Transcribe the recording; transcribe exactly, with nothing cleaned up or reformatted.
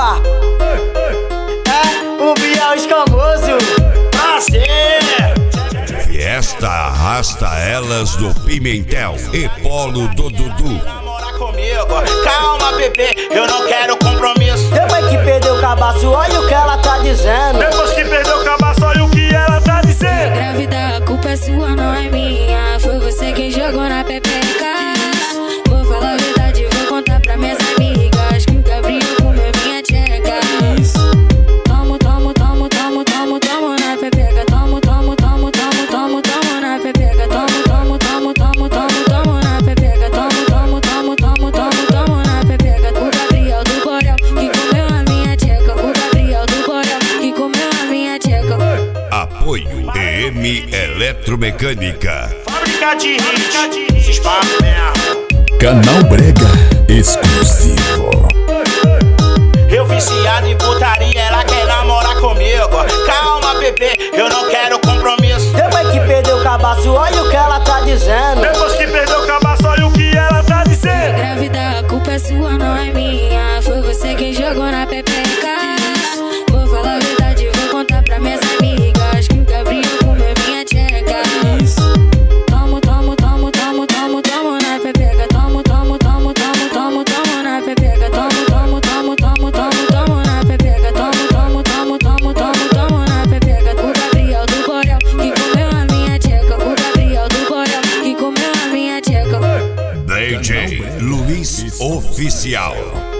Opa! É o Biel escamoso. Prazer! Fiesta arrasta elas do Pimentel e Polo do Dudu. Namora comigo, calma bebê, eu não quero compromisso. Depois que perdeu o cabaço, olha o que ela tá dizendo. Depois que perdeu o cabaço, olha o que ela tá dizendo. Grávida, a culpa é sua, não é minha. Foi você quem jogou na pepeca. Vou falar a verdade, vou contar pra minhas amigas que o Gabriel comeu minha tcheca. Tomo, tomo, tomo, tomo, tomo, tomo na pepeca. Tomo, tomo, tomo, tomo, tomo, tomo na pepeca. Tomo, tomo, tomo, tomo, tomo, tomo na pepeca. Tomo, tomo, tomo, tomo, tomo, tomo na pepeca. O Gabriel do Borel que comeu a minha tcheca. O Gabriel do Borel que comeu a minha tcheca. Apoio E M Eletromecânica. Fábrica de hits, se espalha mesmo. Canal Brega exclusivo. Eu viciado em putaria, ela quer namorar comigo. Calma bebê, eu não quero compromisso. Depois que perdeu o cabaço, olha o que ela tá dizendo. Depois que perdeu o cabaço, olha o que ela tá dizendo. Grávida, a culpa é sua, não é minha. Foi você quem jogou na pepeca. Vou falar a verdade, vou contar pra minhas amigas que o Gabriel comeu minha tcheca. Tomo, tomo, tomo, tomo, tomo, tomo na pepeca. Tomo, tomo, tomo, tomo, tomo, tomo na pepeca. Tomo, tomo, tomo, tomo, tomo, tomo na pepeca. Tomo, tomo, tomo, tomo, tomo, tomo na pepeca. O Gabriel do Borel que comeu a minha tcheca. O Gabriel do Borel que comeu a minha tcheca. D J Luiz Oficial.